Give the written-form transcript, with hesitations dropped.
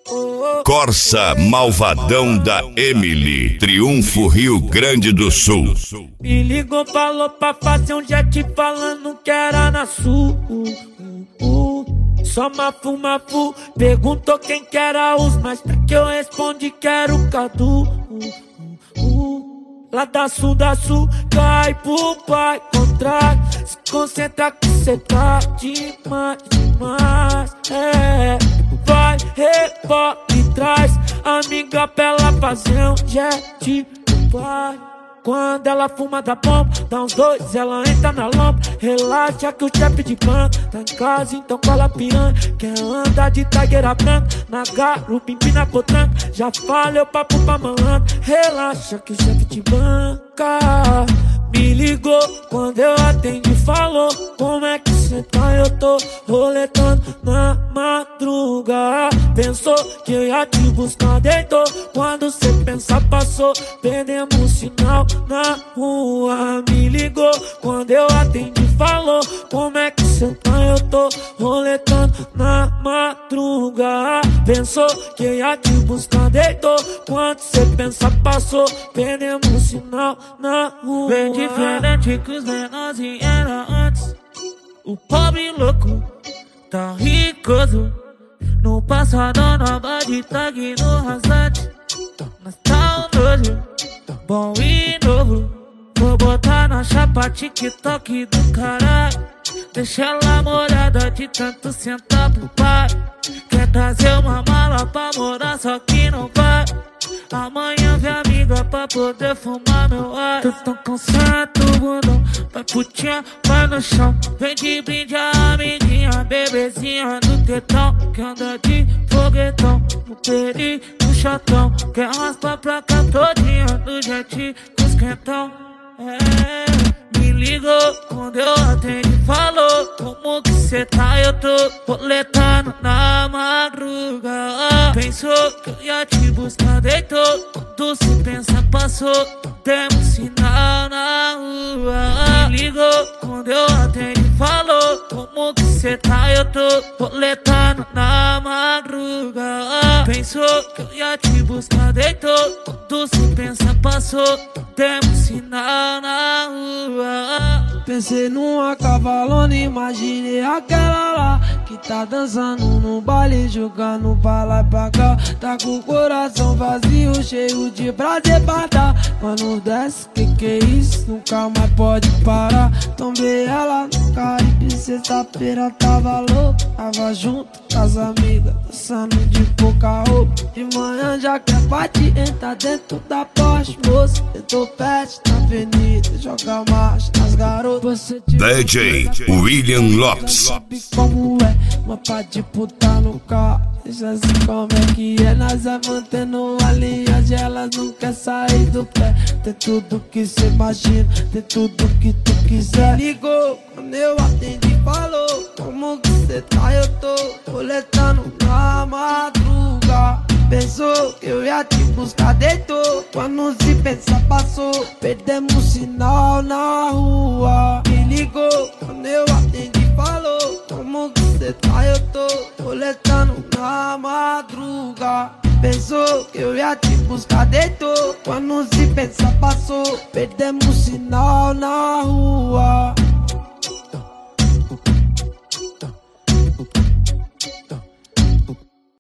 Corsa Malvadão da Emily, Triunfo, Rio Grande do Sul. Me ligou, falou pra fazer um jet falando que era na Sul. Só mafu, perguntou quem que era os mais, pra que eu respondi que era o Cadu. Lá da Sul, cai pro pai contrário. Se concentra que cê tá demais. Vai, rebola e traz amiga pra ela fazer um jet pro pai. Quando ela fuma da bomba, dá uns dois, ela entra na lomba. Relaxa que o chefe de banco tá em casa, então cola piranha. Quer andar de tagueira branca, na garupa empina potranca. Já falei o papo pra malandro. Relaxa que o chefe de banca me ligou, quando eu atendi falou: como é que cê tá? Eu tô roletando na madruga. Pensou que eu ia te buscar, deitou. Quando cê pensa passou, perdemos sinal na rua. Me ligou, quando eu atendi falou: como é que cê tá? Eu tô roletando na madruga. Pensou que eu ia te buscar, deitou. Quando cê pensa passou, perdemos sinal na rua. Bem diferente que os menorzinhos eram antes. O pobre louco tá ricoso. No passado na bad tag no rasante. Mas tá um nojo, bom e novo. Vou botar na chapa TikTok do caralho. Deixa ela molhada de tanto sentar pro pai. Quer trazer uma mala pra morar, só que não vai. Amanhã vem amiga pra poder fumar meu ar. Tô tão cansado, bundão. Vai putinha, vai no chão. Vem de brinde a amiguinha, bebezinha do tetão. Que anda de foguetão, no peri, no chatão. Quer raspa pra cá todinha, no jet com os quentão. Me ligou, quando eu atendi falou: como que cê tá? Eu tô roletando na madruga. Pensou que eu ia te buscar, deitou. Quando se pensa passou, temos sinal na rua. Me ligou, quando eu atendi falou: como que cê tá? Eu tô roletando na madruga. Pensou que eu ia te buscar, deitou. Quando se pensa passou, temos sinal na rua. Pensei numa cavalona, imaginei aquela lá que tá dançando no baile, jogando pra lá e pra cá. Tá com o coração vazio, cheio de prazer pra dar. Quando desce, que é isso? Nunca mais pode parar. Tomei ela no Caribe, sexta-feira tava louco. Tava junto com as amigas, dançando de pouca roupa. De manhã já quer partir, entra dentro da Porsche, moça. Eu tô perto na avenida, joga marcha nas garotas. DJ William Lopes. Sabe como é, uma pá de puta no carro. Deixa assim como é que é, nós vai mantendo a linha de elas não quer sair do pé. Tem tudo que cê imagina, tem tudo que tu quiser. Ligou, quando eu atendi falou: como que cê tá? Eu tô roletando na madruga. Pensou que eu ia te buscar, deitou. Quando se pensa passou, perdemos sinal na rua. Me ligou, quando eu atendi falou: como que cê tá? Eu tô roletando na madruga. Pensou que eu ia te buscar, deitou. Quando se pensa passou, perdemos sinal na rua.